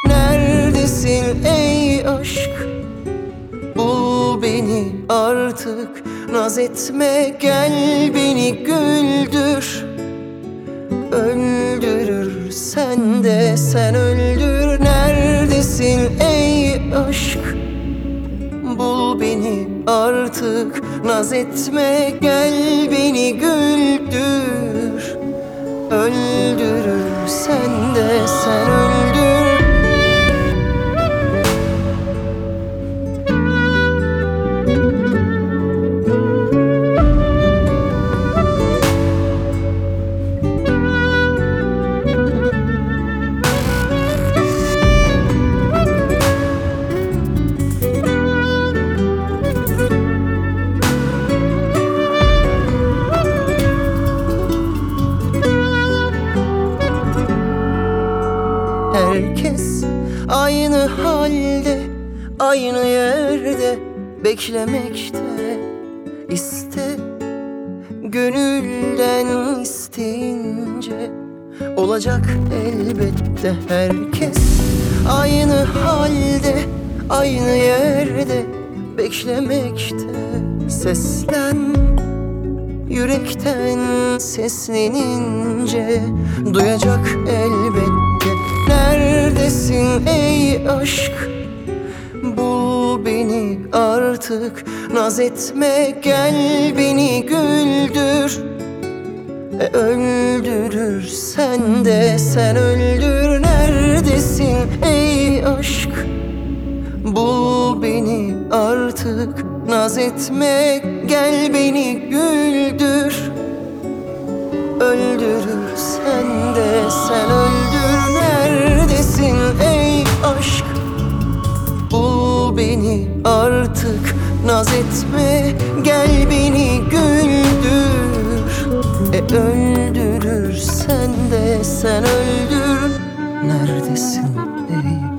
Neredesin ey aşk? Bul beni artık, naz etme, gel beni güldür. Öldürürsen de sen öldür. Neredesin ey aşk? Bul beni artık, naz etme, gel beni güldür. Öldürürsen de sen öldür. Herkes aynı halde, aynı yerde beklemekte. İste, gönülden isteyince olacak elbette. Herkes aynı halde, aynı yerde beklemekte. Seslen, yürekten seslenince duyacak elbette. Neredesin ey aşk? Bul beni artık, naz etme, gel beni güldür. Öldürürsen de sen öldür. Neredesin ey aşk? Bul beni artık, naz etme, gel beni güldür. Öldürürsen de sen öldür. Neredesin ey aşk? Bul beni artık, naz etme, gel beni güldür. Öldürürsen de sen öldür. Neredesin ey